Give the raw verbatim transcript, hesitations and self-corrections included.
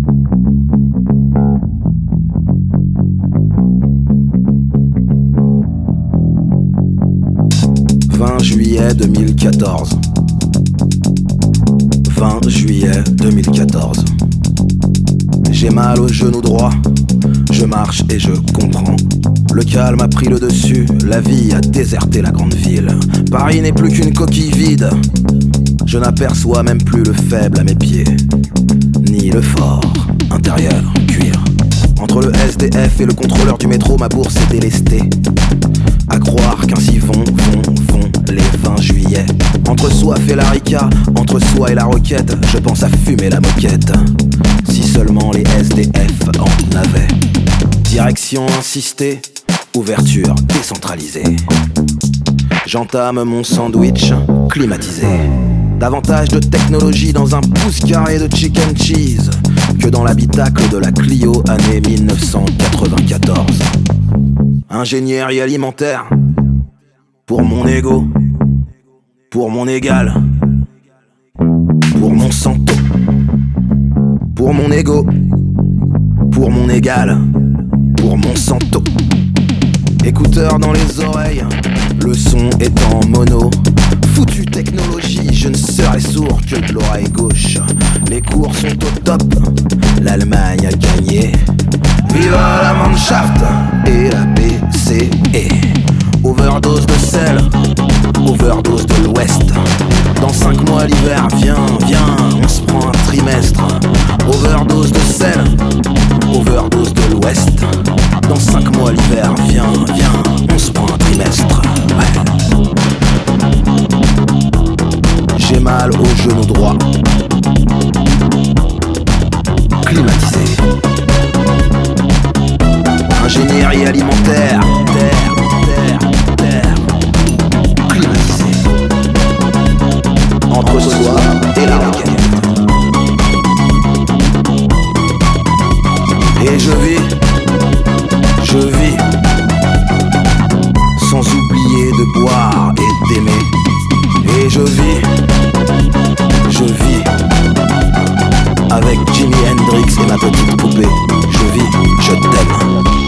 vingt juillet deux mille quatorze. vingt juillet deux mille quatorze. J'ai mal au genou droit, je marche et je comprends. Le calme a pris le dessus, la vie a déserté la grande ville. Paris n'est plus qu'une coquille vide, je n'aperçois même plus le faible à mes pieds, ni le fort intérieur en cuir. Entre le S D F et le contrôleur du métro, ma bourse est délestée. À croire qu'ainsi vont, vont, vont les vingt juillet. Entre soif et la rica, entre soi et la roquette, je pense à fumer la moquette. Si seulement les S D F en avaient. Direction insistée, ouverture décentralisée. J'entame mon sandwich climatisé. Davantage de technologie dans un pouce carré de chicken cheese que dans l'habitacle de la Clio année mille neuf cent quatre-vingt-quatorze. Ingénierie alimentaire, pour mon ego, pour mon égal, pour mon santo, pour mon ego, pour mon égal, pour mon santo. Écouteurs dans les oreilles, le son est en mono. Foutue technologie, je ne serai sourd que de l'oreille gauche. Les cours sont au top, l'Allemagne a gagné. Viva la Mannschaft et la B C E. Overdose de sel, overdose de l'Ouest. Dans cinq mois l'hiver vient, viens, on se prend un trimestre. Overdose de sel, overdose de l'Ouest. Dans cinq mois l'hiver vient, viens, on se prend un trimestre. Ouais. J'ai mal au genou droit, climatisé. Ingénierie alimentaire, terre, terre, terre, climatisé. Entre soi et la roquette. Et je vis, je vis, sans oublier de boire et d'aimer. Et je vis, je vis, avec Jimi Hendrix et ma petite poupée. Je vis, je t'aime.